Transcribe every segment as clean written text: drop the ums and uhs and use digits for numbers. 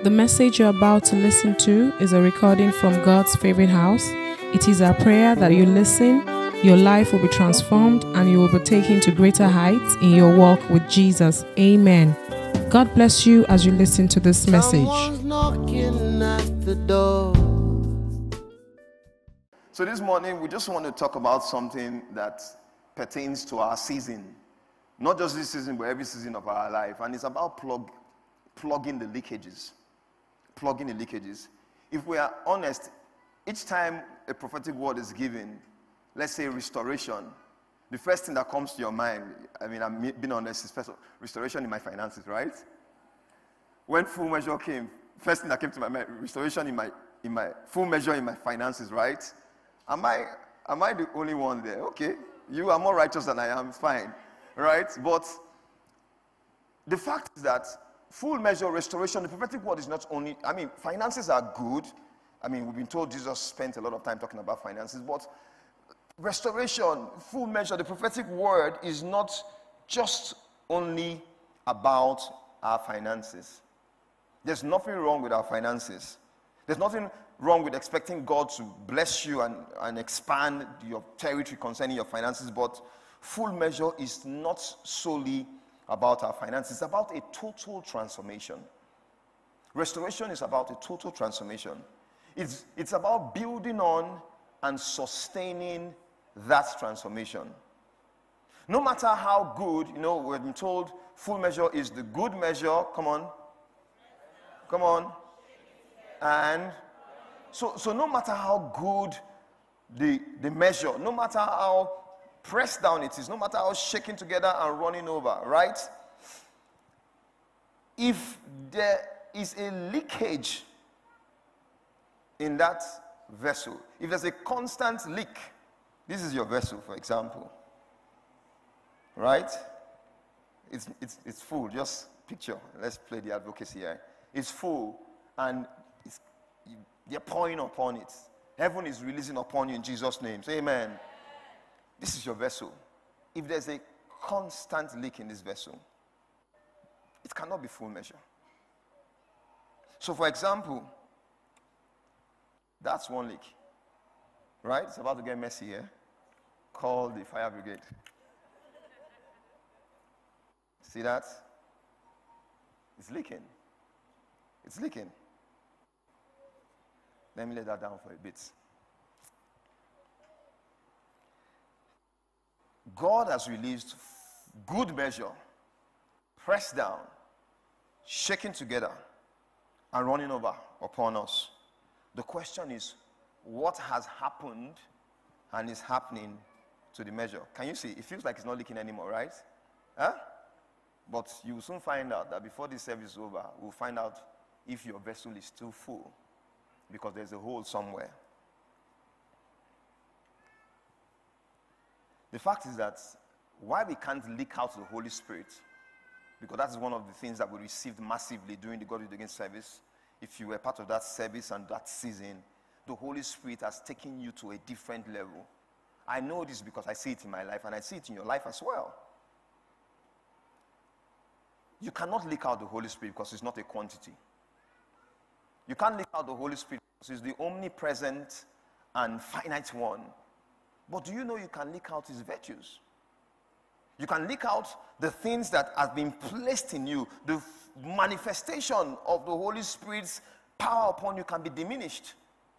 The message you're about to listen to is a recording from God's favorite house. It is our prayer that you listen, your life will be transformed, and you will be taken to greater heights in your walk with Jesus. Amen. God bless you as you listen to this message. Someone's knocking at the door. So this morning, we just want to talk about something that pertains to our season. Not just this season, but every season of our life. And it's about plugging the leakages. Plugging the leakages. If we are honest, each time a prophetic word is given, let's say restoration, the first thing that comes to your mind, I'm being honest, is first restoration in my finances, right? When full measure came, first thing that came to my mind, restoration in my full measure in my finances, right? Am I the only one there? Okay, you are more righteous than I am, fine, right? But the fact is that full measure restoration, the prophetic word is not only, finances are good. We've been told Jesus spent a lot of time talking about finances, but restoration, full measure, the prophetic word is not just only about our finances. There's nothing wrong with our finances. There's nothing wrong with expecting God to bless you and expand your territory concerning your finances, but full measure is not solely about our finances. It's about a total transformation. Restoration is about a total transformation. It's about building on and sustaining that transformation. No matter how good, we've been told full measure is the good measure. Come on. And so no matter how good the measure, no matter how pressed down it is, no matter how shaken together and running over, right? If there is a leakage in that vessel, if there's a constant leak, this is your vessel, for example, right? It's full. Just picture. Let's play the advocacy here. It's full, and they're pouring upon it. Heaven is releasing upon you in Jesus' name. Say amen. This is your vessel. If there's a constant leak in this vessel, it cannot be full measure. So, for example, that's one leak, right? It's about to get messy here. Call the fire brigade. See that? It's leaking. It's leaking. Let me lay that down for a bit. God has released good measure, pressed down, shaken together, and running over upon us. The question is, what has happened and is happening to the measure? Can you see? It feels like it's not leaking anymore, right? Huh? But you will soon find out that before this service is over, we'll find out if your vessel is still full, because there's a hole somewhere. The fact is that why we can't leak out the Holy Spirit, because that is one of the things that we received massively during the God with Against service. If you were part of that service and that season, the Holy Spirit has taken you to a different level. I know this because I see it in my life, and I see it in your life as well. You cannot leak out the Holy Spirit because it's not a quantity. You can't leak out the Holy Spirit because it's the omnipresent and finite one. But do you know you can leak out his virtues? You can leak out the things that have been placed in you. The manifestation of the Holy Spirit's power upon you can be diminished.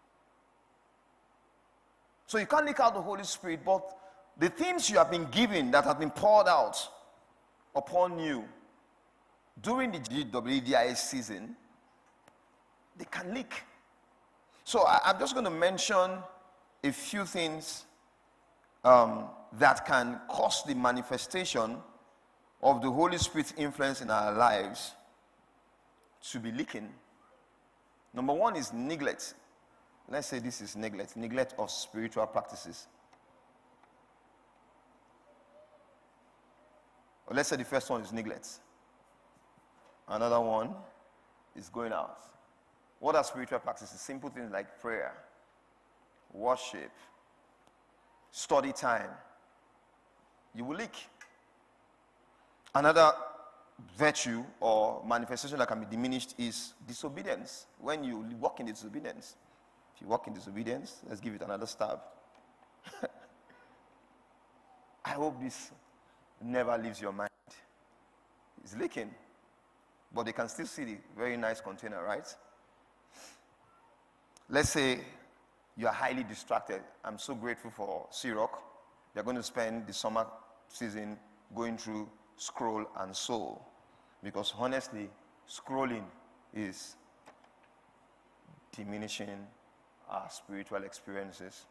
So you can't leak out the Holy Spirit, but the things you have been given that have been poured out upon you during the GWDIS season, they can leak. So I'm just going to mention a few things that can cause the manifestation of the Holy Spirit's influence in our lives to be leaking. Number one is neglect. Let's say this is neglect of spiritual practices. Or let's say the first one is neglect. Another one is going out. What are spiritual practices? Simple things like prayer, worship, study time. You will leak. Another virtue or manifestation that can be diminished is disobedience. When you walk in disobedience. If you walk in disobedience, let's give it another stab. I hope this never leaves your mind. It's leaking. But they can still see the very nice container, right? Let's say you are highly distracted. I'm so grateful for C-Rock. They're going to spend the summer season going through Scroll and Soul. Because honestly, scrolling is diminishing our spiritual experiences.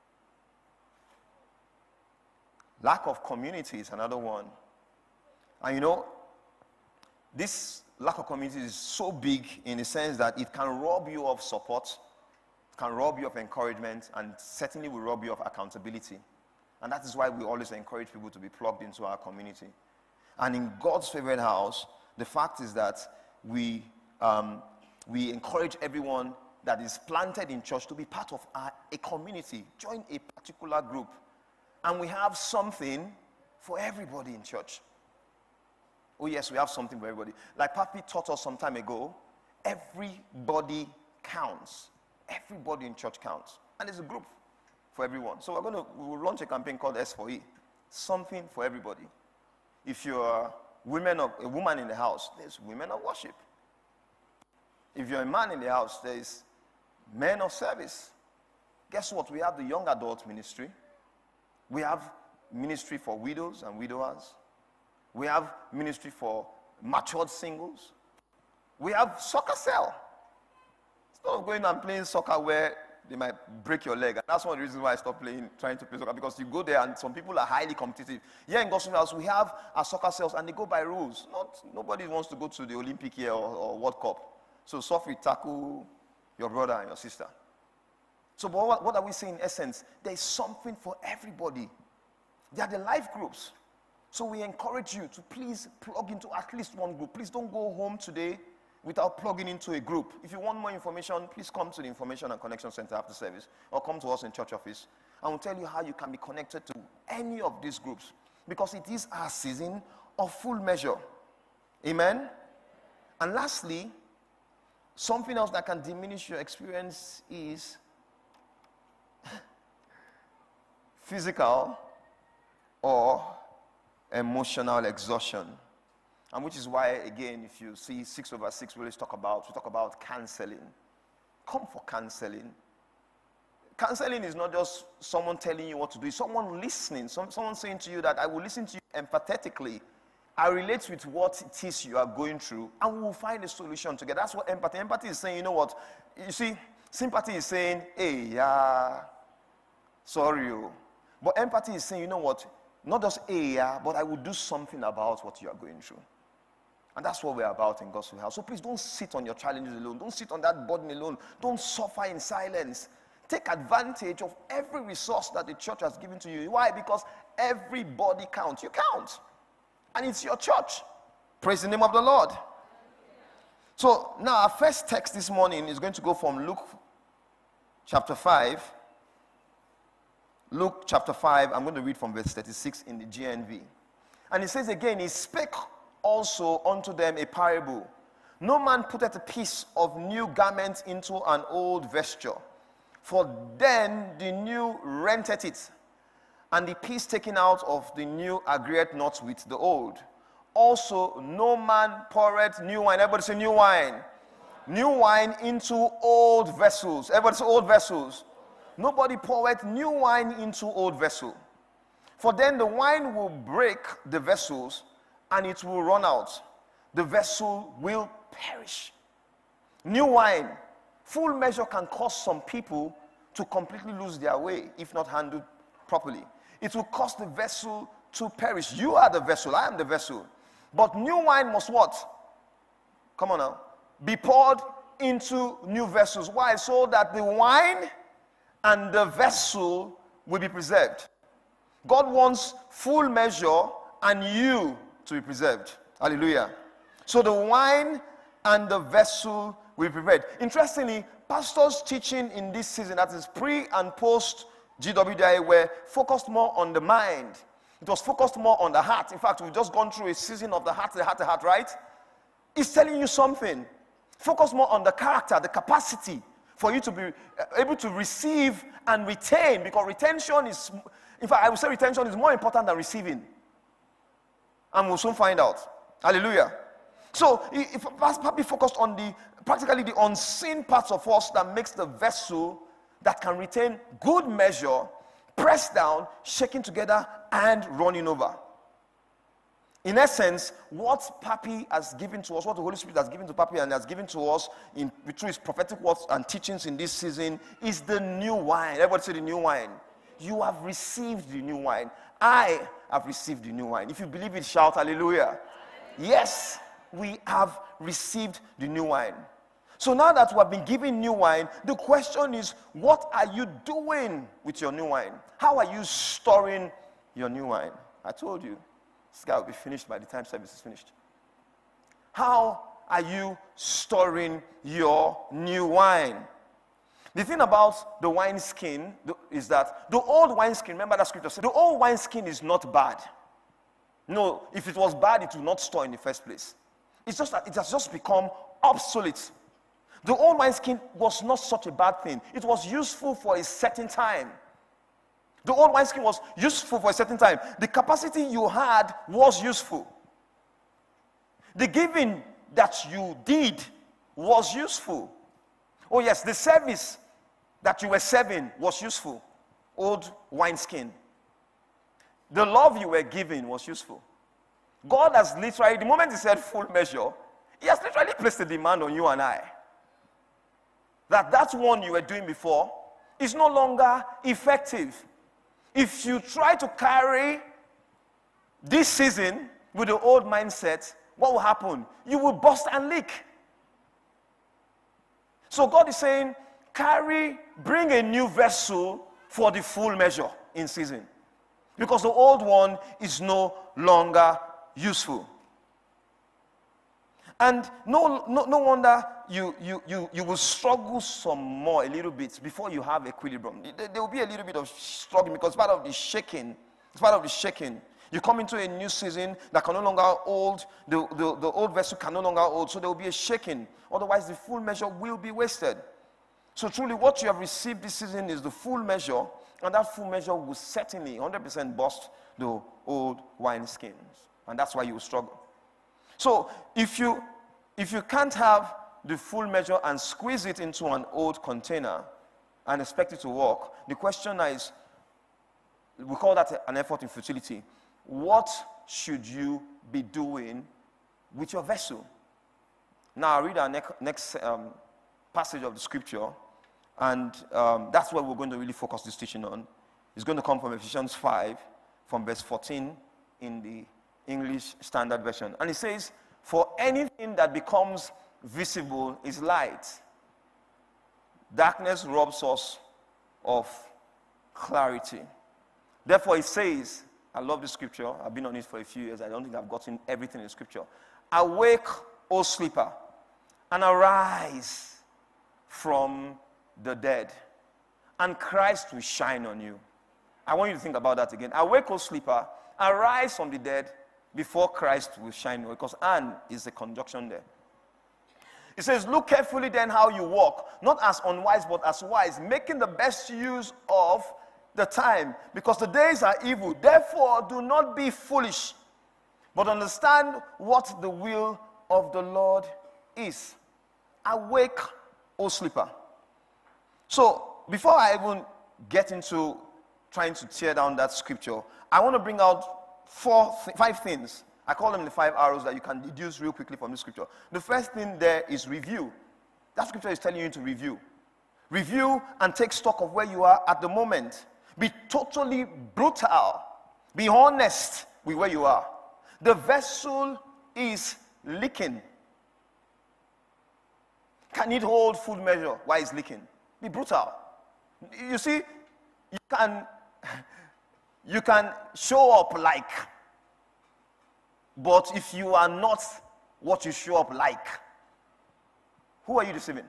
Lack of community is another one. And you know, this lack of community is so big in the sense that it can rob you of support, it can rob you of encouragement, and certainly will rob you of accountability. And that is why we always encourage people to be plugged into our community. And in God's favorite house, the fact is that we encourage everyone that is planted in church to be part of a community, join a particular group. And we have something for everybody in church. Oh yes, we have something for everybody. Like Papi taught us some time ago, everybody counts. Everybody in church counts. And there's a group for everyone. So we'll launch a campaign called S4E. Something for everybody. If you're a woman in the house, there's women of worship. If you're a man in the house, there's men of service. Guess what? We have the young adult ministry. We have ministry for widows and widowers. We have ministry for matured singles. We have soccer cell. Instead of going and playing soccer where they might break your leg. And that's one of the reasons why I stopped trying to play soccer, because you go there and some people are highly competitive. Here in Gospel House, we have our soccer cells and they go by rules. Nobody wants to go to the Olympic here or World Cup. So Sophie, tackle your brother and your sister. So but what are we saying in essence? There is something for everybody. They are the life groups. So we encourage you to please plug into at least one group. Please don't go home today without plugging into a group. If you want more information, please come to the Information and Connection Center after service, or come to us in church office, and we'll tell you how you can be connected to any of these groups, because it is our season of full measure. Amen? And lastly, something else that can diminish your experience is physical or emotional exhaustion. And which is why, again, if you see 6/6, we talk about counseling. Come for counseling. Counseling is not just someone telling you what to do. It's someone listening. Someone saying to you that I will listen to you empathetically. I relate with what it is you are going through, and we will find a solution together. That's what empathy. Empathy is saying, you know what? You see, sympathy is saying, hey, yeah, sorry. But empathy is saying, you know what? Not just but I will do something about what you are going through. And that's what we're about in Gospel House. So please don't sit on your challenges alone. Don't sit on that burden alone. Don't suffer in silence. Take advantage of every resource that the church has given to you. Why? Because everybody counts. You count. And it's your church. Praise the name of the Lord. So now our first text this morning is going to go from Luke chapter 5. Luke chapter 5, I'm going to read from verse 36 in the GNV. And it says again, he spake also unto them a parable. No man putteth a piece of new garment into an old vesture, for then the new renteth it, and the piece taken out of the new agreeth not with the old. Also, no man poureth new wine. Everybody say new wine. New wine into old vessels. Everybody say old vessels. Nobody poureth new wine into old vessel. For then the wine will break the vessels, and it will run out. The vessel will perish. New wine, full measure, can cause some people to completely lose their way if not handled properly. It will cause the vessel to perish. You are the vessel. I am the vessel. But new wine must what? Come on now. Be poured into new vessels. Why? So that the wine and the vessel will be preserved. God wants full measure and you to be preserved. Hallelujah. So the wine and the vessel will be prepared. Interestingly, pastors teaching in this season, that is pre and post GWDI, were focused more on the mind. It was focused more on the heart. In fact, we've just gone through a season of the heart, right? It's telling you something. Focus more on the character, the capacity for you to be able to receive and retain, because retention is, in fact, I would say retention is more important than receiving. And we'll soon find out. Hallelujah. So, if Papi focused on practically the unseen parts of us that makes the vessel that can retain good measure, pressed down, shaken together, and running over. In essence, what Papi has given to us, what the Holy Spirit has given to Papi and has given to us through his prophetic words and teachings in this season is the new wine. Everybody say the new wine. You have received the new wine. I have received the new wine. If you believe it, shout hallelujah. Yes, we have received the new wine. So now that we have been given new wine, the question is, what are you doing with your new wine? How are you storing your new wine? I told you, this guy will be finished by the time service is finished. How are you storing your new wine? The thing about the wine skin is that the old wine skin, remember that scripture said, the old wine skin is not bad. No, if it was bad, it would not store in the first place. It's just that it has just become obsolete. The old wineskin was not such a bad thing. It was useful for a certain time. The old wineskin was useful for a certain time. The capacity you had was useful. The giving that you did was useful. Oh yes, the service that you were serving was useful. Old wineskin. The love you were giving was useful. God has literally, the moment he said full measure, he has literally placed a demand on you and I. That one you were doing before is no longer effective. If you try to carry this season with the old mindset, what will happen? You will burst and leak. So God is saying, bring a new vessel for the full measure in season. Because the old one is no longer useful. And no wonder you will struggle some more a little bit before you have equilibrium. There will be a little bit of struggling because it's part of the shaking. It's part of the shaking. You come into a new season that can no longer hold, the old vessel can no longer hold, so there will be a shaking. Otherwise, the full measure will be wasted. So truly, what you have received this season is the full measure, and that full measure will certainly 100% burst the old wine skins. And that's why you will struggle. So if you can't have the full measure and squeeze it into an old container and expect it to work, the question is, we call that an effort in futility. What should you be doing with your vessel? Now I'll read our next passage of the scripture, and that's what we're going to really focus this teaching on. It's going to come from Ephesians 5, from verse 14 in the English Standard Version. And it says, for anything that becomes visible is light. Darkness robs us of clarity. Therefore it says, I love this scripture. I've been on it for a few years. I don't think I've gotten everything in scripture. Awake, O sleeper, and arise from the dead, and Christ will shine on you. I want you to think about that again. Awake, O sleeper, arise from the dead, before Christ will shine on you. Because and is the conjunction there. It says, look carefully then how you walk, not as unwise, but as wise, making the best use of the time, because the days are evil. Therefore, do not be foolish, but understand what the will of the Lord is. Awake, O sleeper. So, before I even get into trying to tear down that scripture, I want to bring out 5 things. I call them the 5 arrows that you can deduce real quickly from this scripture. The first thing there is review. That scripture is telling you to review. Review and take stock of where you are at the moment. Be totally brutal. Be honest with where you are. The vessel is leaking. Can it hold full measure while it's leaking? Be brutal. You see, you can show up like, but if you are not what you show up like, who are you deceiving?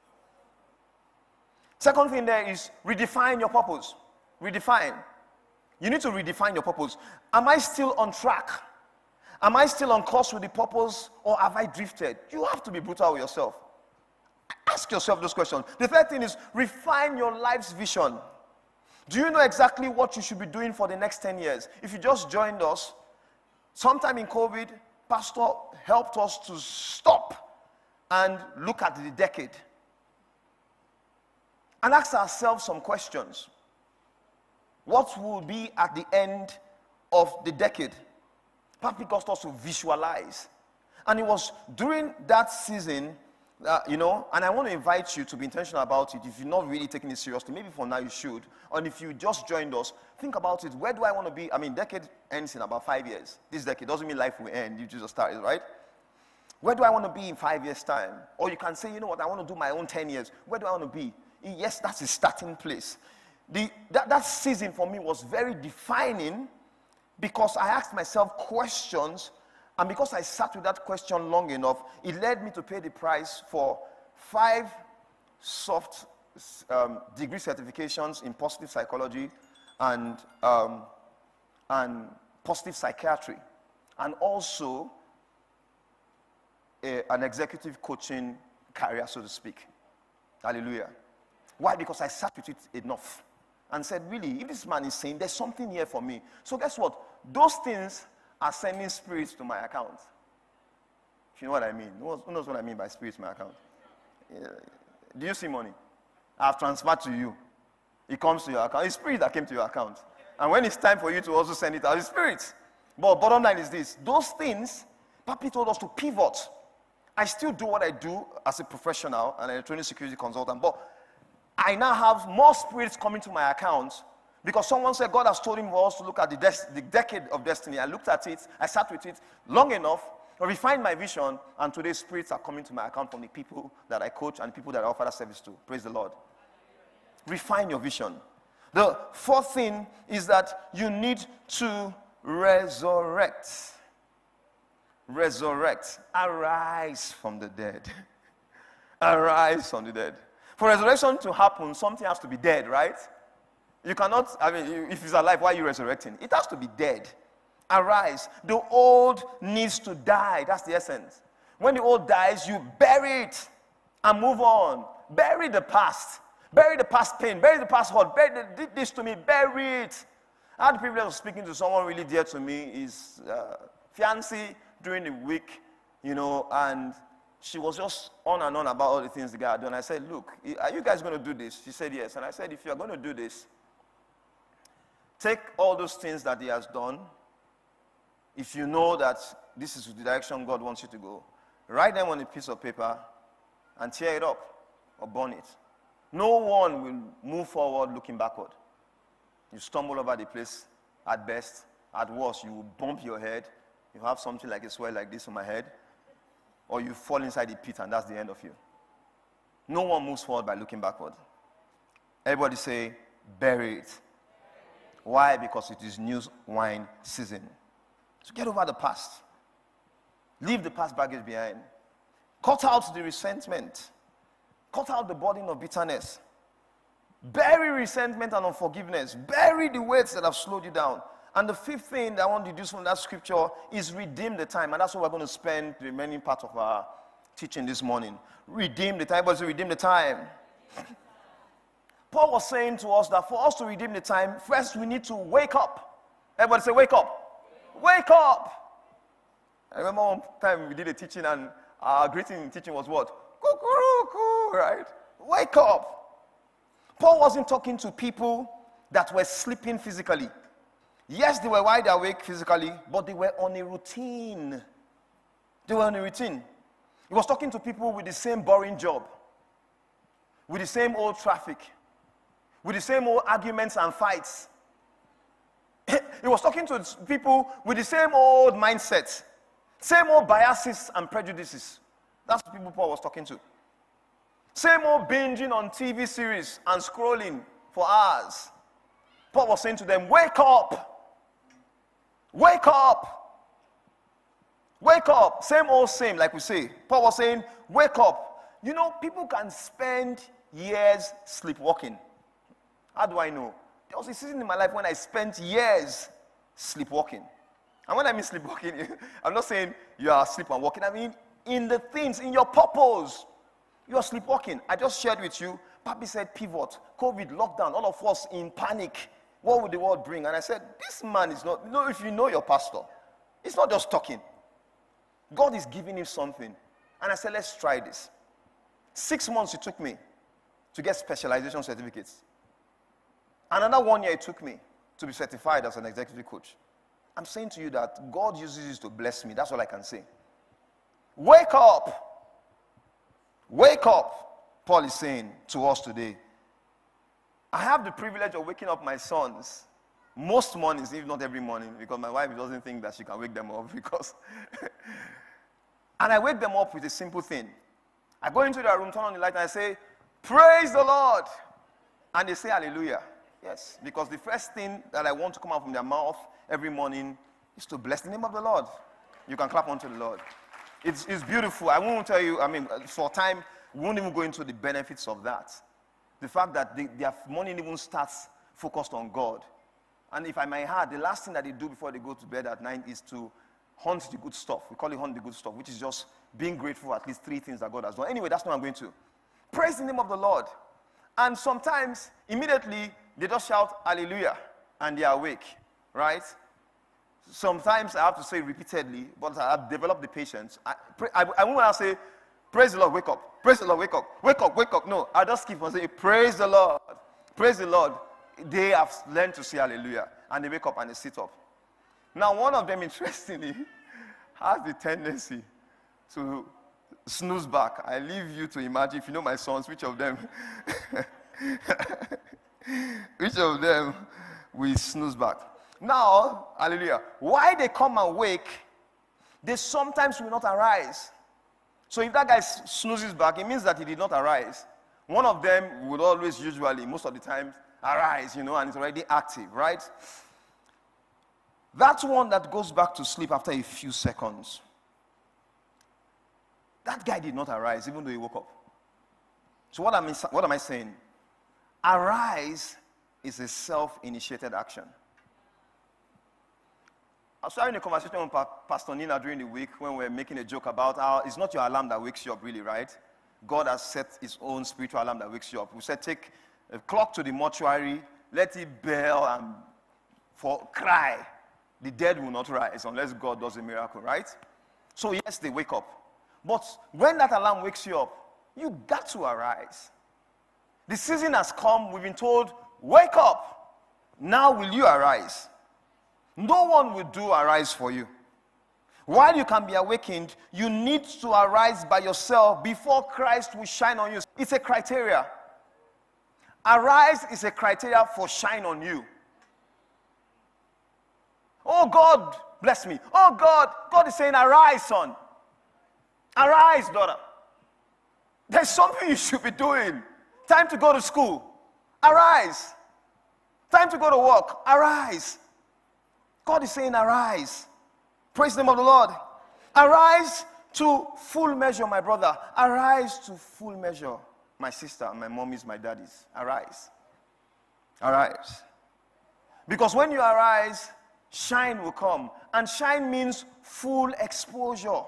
Second thing there is redefine your purpose. Redefine. You need to redefine your purpose. Am I still on track? Am I still on course with the purpose, or have I drifted? You have to be brutal with yourself. Ask yourself those questions. The third thing is refine your life's vision. Do you know exactly what you should be doing for the next 10 years? If you just joined us, sometime in COVID, Pastor helped us to stop and look at the decade and ask ourselves some questions. What will be at the end of the decade? Papi got us to visualize. And it was during that season, and I want to invite you to be intentional about it. If you're not really taking it seriously, maybe for now you should. And if you just joined us, think about it. Where do I want to be? Decade ends in about 5 years. This decade doesn't mean life will end. You just started, right? Where do I want to be in 5 years' time? Or you can say, you know what, I want to do my own 10 years. Where do I want to be? Yes, that's the starting place. That season for me was very defining because I asked myself questions, and because I sat with that question long enough, it led me to pay the price for 5 soft degree certifications in positive psychology and positive psychiatry, and also an executive coaching career, so to speak. Hallelujah. Why? Because I sat with it enough and said, really, if this man is saying there's something here for me. So guess what? Those things are sending spirits to my account. If you know what I mean. Who knows what I mean by spirits to my account? Yeah. Do you see money? I've transferred to you. It comes to your account. It's spirit that came to your account. And when it's time for you to also send it out, it's spirits. But bottom line is this. Those things, Papi told us to pivot. I still do what I do as a professional, an electronic security consultant, but I now have more spirits coming to my account because someone said God has told him for us to look at the decade of destiny. I looked at it, I sat with it long enough, I refined my vision, and today spirits are coming to my account from the people that I coach and people that I offer that service to. Praise the Lord. Refine your vision. The fourth thing is that you need to resurrect. Resurrect. Arise from the dead. Arise from the dead. For resurrection to happen, something has to be dead, right? You cannot, if it's alive, why are you resurrecting? It has to be dead. Arise. The old needs to die. That's the essence. When the old dies, you bury it and move on. Bury the past. Bury the past pain. Bury the past hurt. Did this to me. Bury it. I had the privilege of speaking to someone really dear to me. His fiancé during the week, and she was just on and on about all the things the guy had done. I said, look, are you guys going to do this? She said, yes. And I said, if you're going to do this, take all those things that he has done. If you know that this is the direction God wants you to go, write them on a piece of paper and tear it up or burn it. No one will move forward looking backward. You stumble over the place at best. At worst, you will bump your head. You have something like a swell like this on my head. Or you fall inside the pit and that's the end of you. No one moves forward by looking backward. Everybody say, bury it. Why? Because it is new wine season. So get over the past. Leave the past baggage behind. Cut out the resentment. Cut out the burden of bitterness. Bury resentment and unforgiveness. Bury the weights that have slowed you down. And the fifth thing that I want to deduce from that scripture is redeem the time. And that's what we're going to spend the remaining part of our teaching this morning. Redeem the time. Everybody say, redeem the time. Paul was saying to us that for us to redeem the time, first we need to wake up. Everybody say, wake up. Wake up. I remember one time we did a teaching and our greeting teaching was what? Kukuruku, right? Wake up. Paul wasn't talking to people that were sleeping physically. Yes, they were wide awake physically, but they were on a routine. They were on a routine. He was talking to people with the same boring job, with the same old traffic, with the same old arguments and fights. He was talking to people with the same old mindset, same old biases and prejudices. That's the people Paul was talking to. Same old binging on TV series and scrolling for hours. Paul was saying to them, wake up. Wake up. Wake up. Same old same, like we say. Paul was saying, wake up. You know, people can spend years sleepwalking. How do I know? There was a season in my life when I spent years sleepwalking. And when I mean sleepwalking, I'm not saying you are asleep and walking. I mean, in the things, in your purpose, you are sleepwalking. I just shared with you, Papi said pivot, COVID, lockdown, all of us in panic. What would the world bring? And I said, this man is not, if you know your pastor, it's not just talking. God is giving him something. And I said, let's try this. 6 months it took me to get specialization certificates. Another 1 year it took me to be certified as an executive coach. I'm saying to you that God uses this to bless me. That's all I can say. Wake up. Wake up, Paul is saying to us today. I have the privilege of waking up my sons most mornings, if not every morning, because my wife doesn't think that she can wake them up because... And I wake them up with a simple thing. I go into their room, turn on the light, and I say, praise the Lord. And they say hallelujah. Yes, because the first thing that I want to come out from their mouth every morning is to bless the name of the Lord. You can clap unto the Lord. It's beautiful. I won't tell you, for time, we won't even go into the benefits of that. The fact that their morning even starts focused on God. And if I may add, the last thing that they do before they go to bed at night is to hunt the good stuff. We call it hunt the good stuff, which is just being grateful for at least 3 things that God has done. Anyway, that's what I'm going to. Praise the name of the Lord. And sometimes, immediately, they just shout hallelujah and they are awake, right? Sometimes I have to say repeatedly, but I've developed the patience. I won't want to say, praise the Lord, wake up. Praise the Lord, wake up. Wake up, wake up. No, I just keep on saying, praise the Lord. Praise the Lord. They have learned to say hallelujah. And they wake up and they sit up. Now, one of them, interestingly, has the tendency to snooze back. I leave you to imagine, if you know my sons, which of them... Which of them will snooze back? Now, hallelujah, why they come and wake, they sometimes will not arise. So if that guy snoozes back, it means that he did not arise. One of them would always, usually, most of the time, arise, and it's already active, right? That's one that goes back to sleep after a few seconds. That guy did not arise, even though he woke up. So what am I saying? Arise is a self-initiated action. I was having a conversation with Pastor Nina during the week when we were making a joke about how it's not your alarm that wakes you up, really, right? God has set his own spiritual alarm that wakes you up. We said, take a clock to the mortuary, let it bell and cry. The dead will not rise unless God does a miracle, right? So yes, they wake up. But when that alarm wakes you up, you got to arise. The season has come. We've been told, wake up. Now will you arise? No one will do arise for you. While you can be awakened, you need to arise by yourself before Christ will shine on you. It's a criteria. Arise is a criteria for shine on you. Oh God, bless me. Oh God is saying, arise, son. Arise, daughter. There's something you should be doing. Time to go to school. Arise. Time to go to work. Arise. God is saying, arise. Praise the name of the Lord. Arise to full measure, my brother. Arise to full measure, my sister, my mommies, my daddies. Arise. Arise. Because when you arise, shine will come. And shine means full exposure.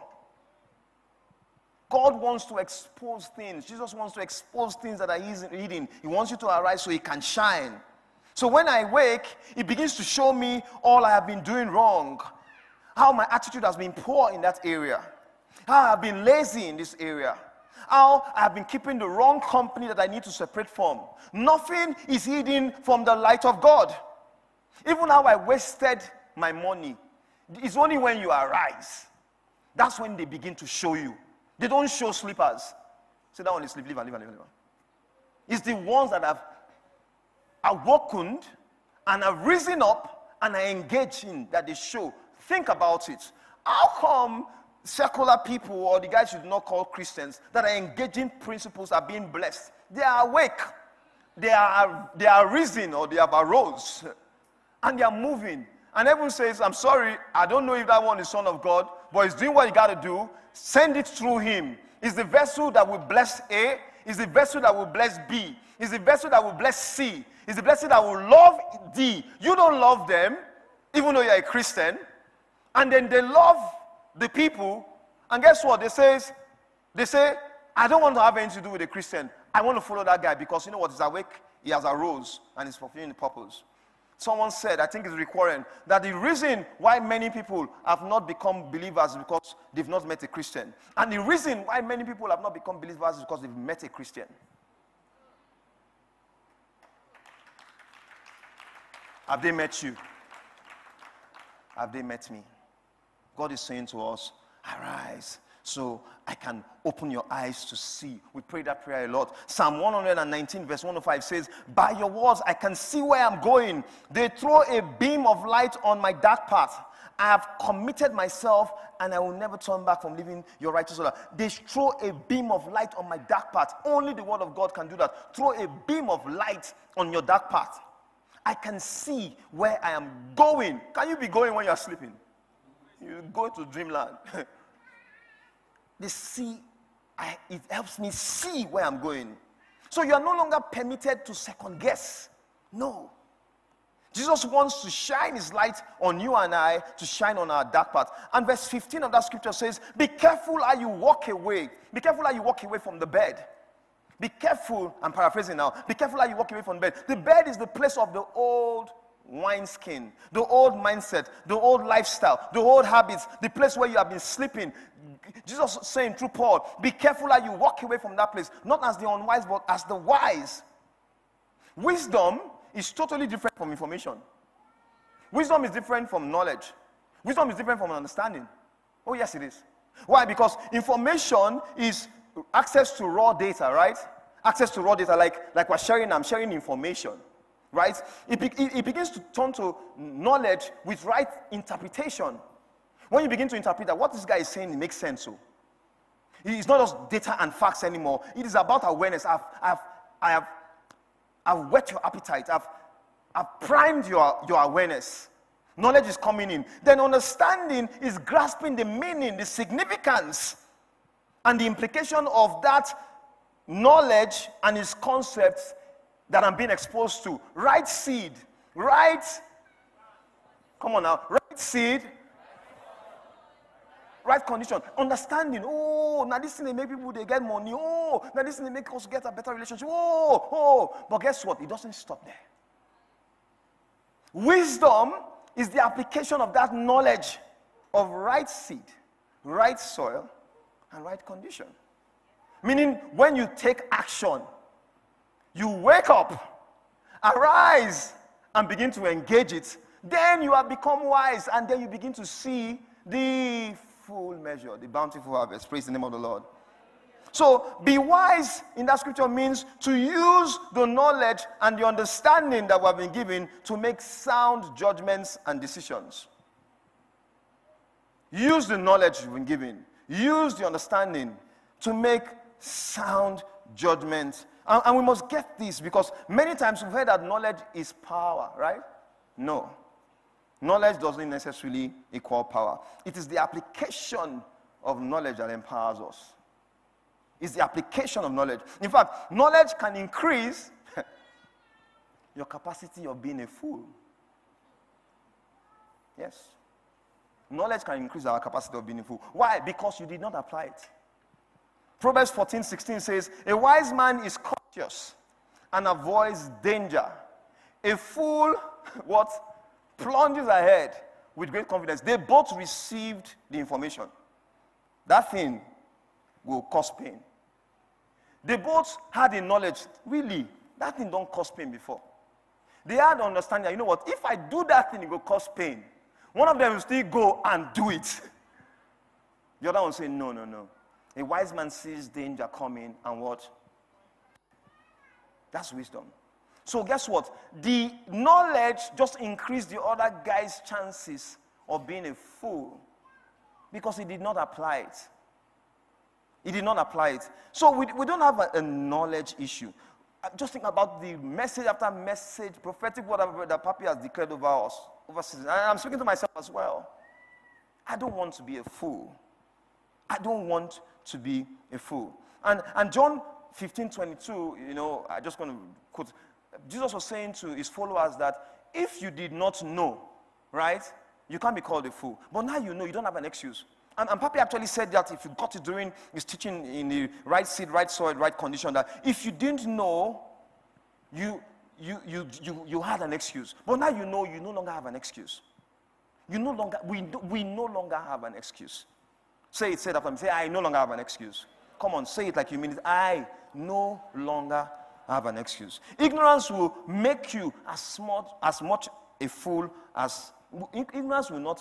God wants to expose things. Jesus wants to expose things that are hidden. He wants you to arise so he can shine. So when I wake, it begins to show me all I have been doing wrong. How my attitude has been poor in that area. How I have been lazy in this area. How I have been keeping the wrong company that I need to separate from. Nothing is hidden from the light of God. Even how I wasted my money. It's only when you arise. That's when they begin to show you. They don't show sleepers. Sit down on the sleep, leave. It's the ones that have awakened and have risen up and are engaging that they show. Think about it. How come secular people or the guys you do not call Christians that are engaging principles are being blessed? They are awake. They are risen or they have arose. And they are moving. And everyone says, I'm sorry, I don't know if that one is Son of God, but he's doing what he got to do. Send it through him. It's the vessel that will bless A, Is the vessel that will bless B. Is the vessel that will bless C. Is the vessel that will love D. You don't love them, even though you're a Christian. And then they love the people. And guess what? They say, I don't want to have anything to do with a Christian. I want to follow that guy because you know what? He's awake, he has arose, and he's fulfilling the purpose. Someone said, I think it's recurrent, that the reason why many people have not become believers is because they've not met a Christian. And the reason why many people have not become believers is because they've met a Christian. Have they met you? Have they met me? God is saying to us, arise, so I can open your eyes to see. We pray that prayer a lot. Psalm 119 verse 105 says, by your words I can see where I'm going. They throw a beam of light on my dark path. I have committed myself and I will never turn back from living your righteous order. They throw a beam of light on my dark path. Only the word of God can do that. Throw a beam of light on your dark path. I can see where I am going. Can you be going when you are sleeping? You go to dreamland. It helps me see where I'm going. So you are no longer permitted to second guess. No. Jesus wants to shine his light on you and I, to shine on our dark path. And verse 15 of that scripture says, be careful how you walk away. Be careful how you walk away from the bed. Be careful, I'm paraphrasing now, be careful how you walk away from the bed. The bed is the place of the old wineskin, the old mindset, the old lifestyle, the old habits, the place where you have been sleeping. Jesus is saying through Paul, be careful how you walk away from that place, not as the unwise, but as the wise. Wisdom is totally different from information. Wisdom is different from knowledge. Wisdom is different from understanding. Oh, yes, it is. Why? Because information is access to raw data, right? Access to raw data, like we're sharing, I'm sharing information, right? It begins to turn to knowledge with right interpretation. When you begin to interpret that, what this guy is saying, it makes sense. So it's not just data and facts anymore. It is about awareness. I've whet your appetite. I've primed your awareness. Knowledge is coming in. Then understanding is grasping the meaning, the significance, and the implication of that knowledge and its concepts that I'm being exposed to. Right seed. Come on now. Right seed. Right condition. Understanding. Oh, now this thing they make people, they get money. Oh, now this thing they make us get a better relationship. Oh. But guess what? It doesn't stop there. Wisdom is the application of that knowledge of right seed, right soil, and right condition. Meaning, when you take action, you wake up, arise, and begin to engage it, then you have become wise, and then you begin to see the full measure, the bountiful harvest. Praise the name of the Lord. So, be wise in that scripture means to use the knowledge and the understanding that we have been given to make sound judgments and decisions. Use the knowledge you've been given. Use the understanding to make sound judgments. And we must get this, because many times we've heard that knowledge is power, right? No. Knowledge doesn't necessarily equal power. It is the application of knowledge that empowers us. It's the application of knowledge. In fact, knowledge can increase your capacity of being a fool. Yes. Knowledge can increase our capacity of being a fool. Why? Because you did not apply it. Proverbs 14:16 says, a wise man is cautious and avoids danger. A fool, what? Plunges ahead with great confidence. They both received the information. That thing will cause pain. They both had the knowledge. Really, that thing don't cause pain before. They had the understanding, you know what, if I do that thing, it will cause pain. One of them will still go and do it. The other one will say, no. A wise man sees danger coming and what? That's wisdom. So guess what? The knowledge just increased the other guy's chances of being a fool because he did not apply it. He did not apply it. So we don't have a knowledge issue. Just think about the message after message, prophetic whatever that Papi has declared over us, over season. And I'm speaking to myself as well. I don't want to be a fool. I don't want to be a fool. And John 15:22, I just going to quote, Jesus was saying to his followers that if you did not know, right, you can't be called a fool. But now you know, you don't have an excuse. And Papi actually said that if you got it during his teaching in the right seed, right soil, right condition, that if you didn't know, you had an excuse. But now you know, you no longer have an excuse. We no longer have an excuse. Say it after me. Say, I no longer have an excuse. Come on, say it like you mean it. I no longer have an excuse. Ignorance will make you as much a fool as ignorance will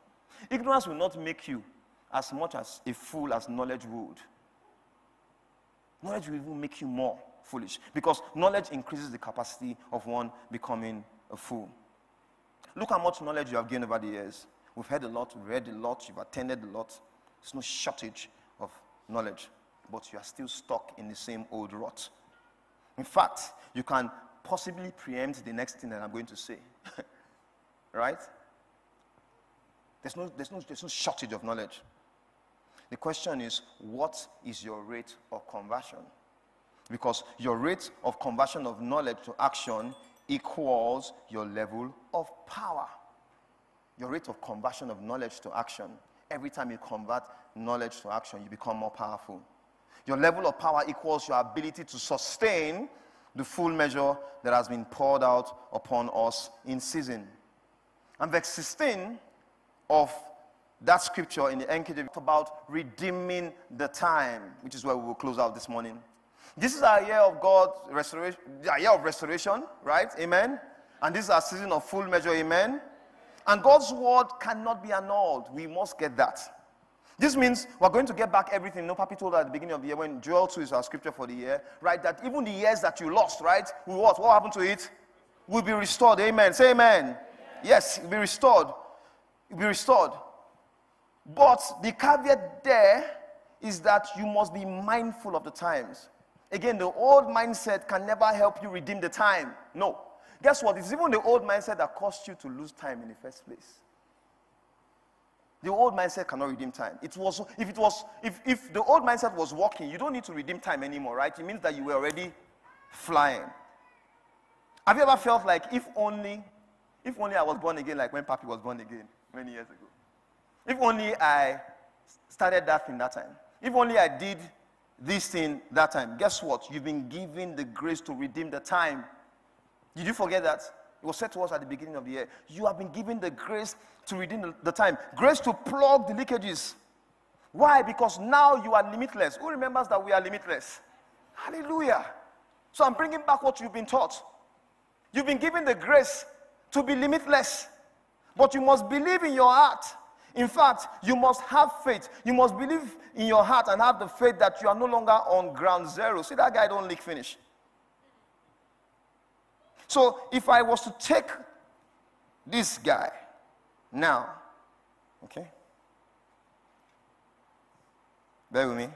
not make you as much as a fool as knowledge would. Knowledge will even make you more foolish, because knowledge increases the capacity of one becoming a fool. Look how much knowledge you have gained over the years. We've heard a lot, we've read a lot, you've attended a lot. There's no shortage of knowledge, but you are still stuck in the same old rut. In fact, you can possibly preempt the next thing that I'm going to say. Right? There's no shortage of knowledge. The question is, what is your rate of conversion? Because your rate of conversion of knowledge to action equals your level of power. Your rate of conversion of knowledge to action. Every time you convert knowledge to action, you become more powerful. Your level of power equals your ability to sustain the full measure that has been poured out upon us in season. And verse 16 of that scripture in the NKJV about redeeming the time, which is where we will close out this morning. This is our year of God's restoration, our year of restoration, right? Amen. And this is our season of full measure, amen. And God's word cannot be annulled. We must get that. This means we're going to get back everything. Papi told us at the beginning of the year, when Joel 2 is our scripture for the year, right? That even the years that you lost, right? What happened to it? Will be restored. Amen. Say amen. Amen. Yes, it will be restored. It will be restored. But the caveat there is that you must be mindful of the times. Again, the old mindset can never help you redeem the time. No. Guess what? It's even the old mindset that caused you to lose time in the first place. The old mindset cannot redeem time. If the old mindset was working, you don't need to redeem time anymore, right? It means that you were already flying. Have you ever felt like if only I was born again, like when Papi was born again many years ago? If only I started that thing that time. If only I did this thing that time. Guess what? You've been given the grace to redeem the time. Did you forget that? It was said to us at the beginning of the year. You have been given the grace to redeem the time. Grace to plug the leakages. Why? Because now you are limitless. Who remembers that we are limitless? Hallelujah. So I'm bringing back what you've been taught. You've been given the grace to be limitless. But you must believe in your heart. In fact, you must have faith. You must believe in your heart and have the faith that you are no longer on ground zero. See, that guy don't leak finish. So if I was to take this guy now, okay? Bear with me.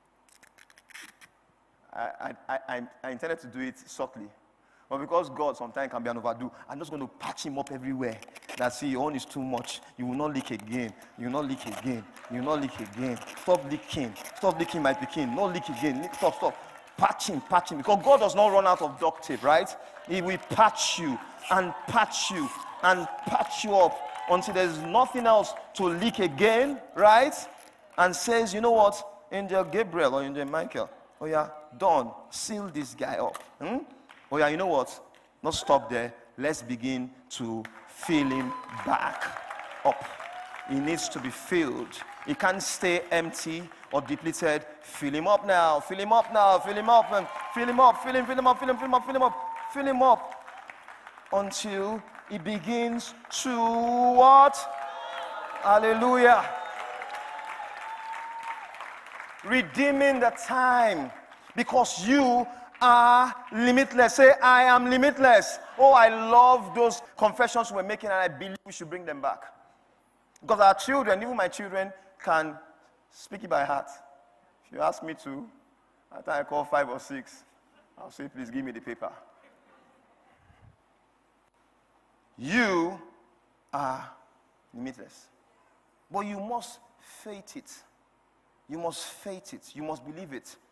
I intended to do it subtly. But because God sometimes can be an overdo, I'm just going to patch him up everywhere. That see, your own is too much. You will not leak again. You will not leak again. You will not leak again. Stop leaking. Stop leaking, my Pekin. No leak again. Stop. Patch him. Because God does not run out of duct tape, right? He will patch you and patch you and patch you up until there's nothing else to leak again, right? And says, you know what? Angel Gabriel or Angel Michael, oh yeah, done. Seal this guy up. Oh yeah, you know what? Not stop there. Let's begin to fill him back up. He needs to be filled. He can't stay empty or depleted. Fill him up now. Fill him up now. Fill him up and fill him up. Fill him up. Fill him up. Fill him up until he begins to what? Hallelujah. Redeeming the time, because you are limitless. Say, I am limitless. Oh, I love those confessions we're making, and I believe we should bring them back. Because our children, even my children, can speak it by heart. If you ask me to, after I call 5 or 6, I'll say, please give me the paper. You are limitless. But you must faith it. You must faith it. You must believe it.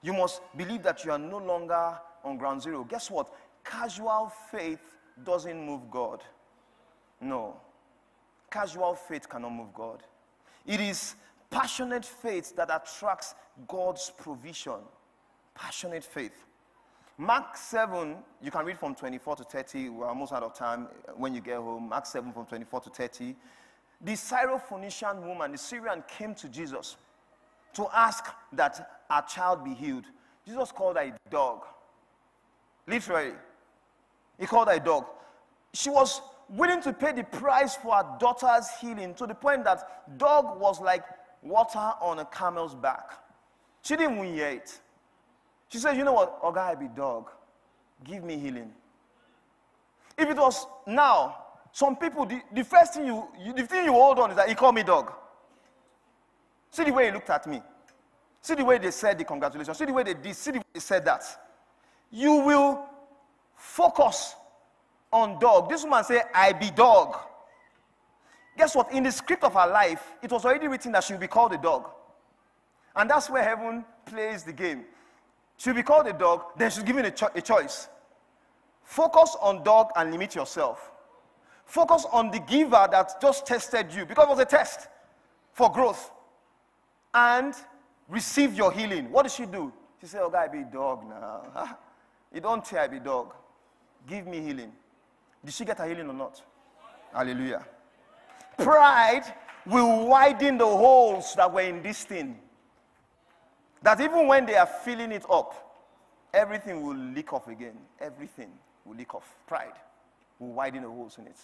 You must believe that you are no longer on ground zero. Guess what? Casual faith doesn't move God. No. Casual faith cannot move God. It is passionate faith that attracts God's provision. Passionate faith. Mark 7, you can read from 24 to 30. We're almost out of time when you get home. Mark 7 from 24 to 30. The Syrophoenician woman, the Syrian, came to Jesus to ask that her child be healed. Jesus called her a dog. Literally. He called her a dog. She was willing to pay the price for her daughter's healing to the point that dog was like water on a camel's back. She didn't even hear it. She said, you know what, Oga, I be dog. Give me healing. If it was now, some people, the first thing the thing you hold on is that he called me dog. See the way he looked at me. See the way they said the congratulations. See the way they did. See the way they said that. You will focus on dog. This woman said, I be dog. Guess what? In the script of her life, it was already written that she will be called a dog. And that's where heaven plays the game. She'll be called a dog, then she's given a choice. Focus on dog and limit yourself. Focus on the giver that just tested you, because it was a test for growth. And receive your healing. What did she do? She said, oh, God, I be dog now. You don't say I be dog. Give me healing. Did she get her healing or not? Hallelujah. Pride will widen the holes that were in this thing. That even when they are filling it up, everything will leak off again. Everything will leak off. Pride will widen the holes in it.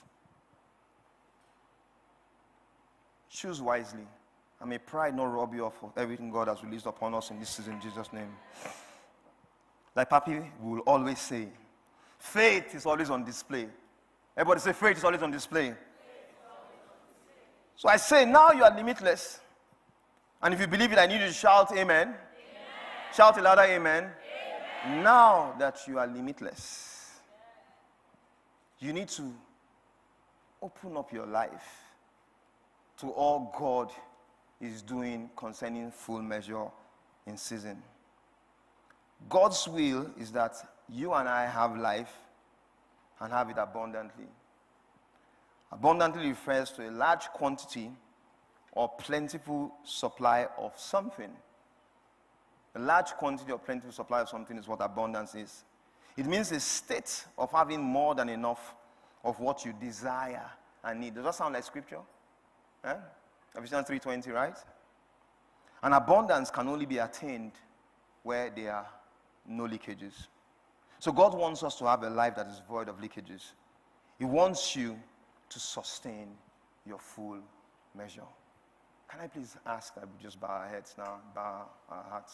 Choose wisely. And may pride not rob you of everything God has released upon us in this season, in Jesus' name. Like Papi will always say, faith is always on display. Everybody say, faith is always on display. So I say, now you are limitless. And if you believe it, I need you to shout amen. Shout a louder amen. Now that you are limitless, you need to open up your life to all God is doing concerning full measure in season. God's will is that you and I have life and have it abundantly. Abundantly refers to a large quantity or plentiful supply of something. A large quantity or plentiful supply of something is what abundance is. It means a state of having more than enough of what you desire and need. Does that sound like scripture? Ephesians 3:20, right? And abundance can only be attained where there are no leakages. So God wants us to have a life that is void of leakages. He wants you to sustain your full measure. Can I please ask that we just bow our heads now, bow our hearts?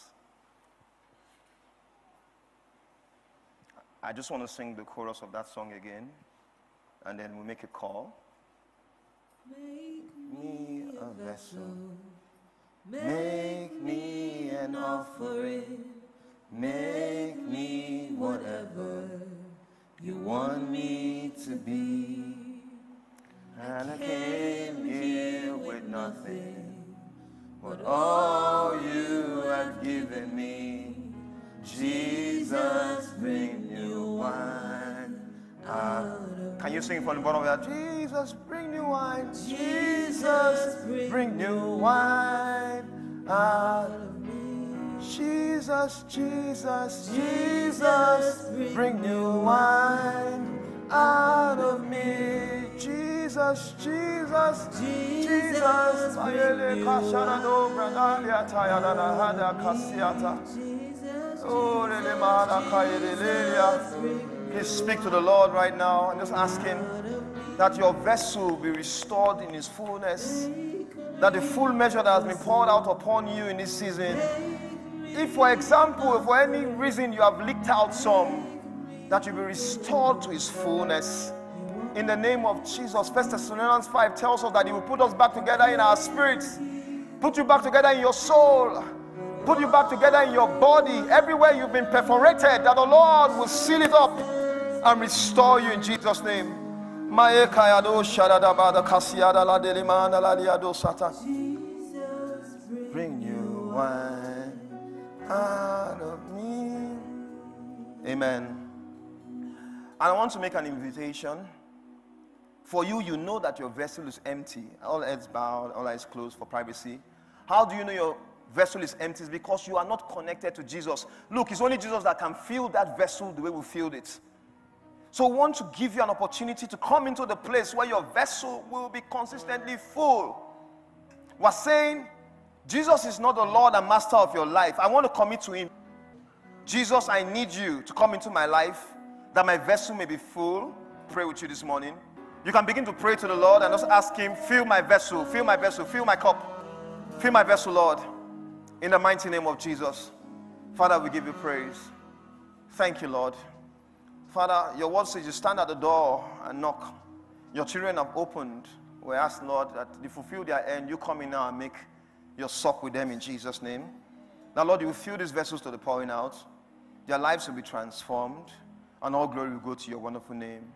I just want to sing the chorus of that song again, and then we'll make a call. Make me a vessel, make me an offering, make me whatever you want me to be. And I came here with nothing, but all you have given me. Jesus, bring new wine out of. Can you sing from the bottom of that? Jesus, bring new wine. Jesus, bring new wine out of me. Jesus, Jesus, Jesus, bring new wine out of me. Jesus, Jesus, Jesus. Please speak to the Lord right now and just ask Him that your vessel be restored in His fullness, that the full measure that has been poured out upon you in this season, if for example, for any reason you have leaked out some, that you be restored to His fullness. In the name of Jesus. 1 Thessalonians 5 tells us that He will put us back together in our spirits, put you back together in your soul, put you back together in your body. Everywhere you've been perforated, that the Lord will seal it up and restore you in Jesus' name. Bring new wine out of me. Amen. And I want to make an invitation. For you, you know that your vessel is empty. All heads bowed, all eyes closed for privacy. How do you know your vessel is empty? It's because you are not connected to Jesus. Look, it's only Jesus that can fill that vessel the way we filled it. So we want to give you an opportunity to come into the place where your vessel will be consistently full. We're saying, Jesus is not the Lord and Master of your life. I want to commit to Him. Jesus, I need you to come into my life that my vessel may be full. Pray with you this morning. You can begin to pray to the Lord and just ask Him, fill my vessel, fill my vessel, fill my cup. Fill my vessel, Lord, in the mighty name of Jesus. Father, we give you praise. Thank you, Lord. Father, your word says you stand at the door and knock. Your children have opened. We ask, Lord, that they fulfill their end. You come in now and make your suck with them in Jesus' name. Now, Lord, you will fill these vessels to the pouring out. Their lives will be transformed, and all glory will go to your wonderful name.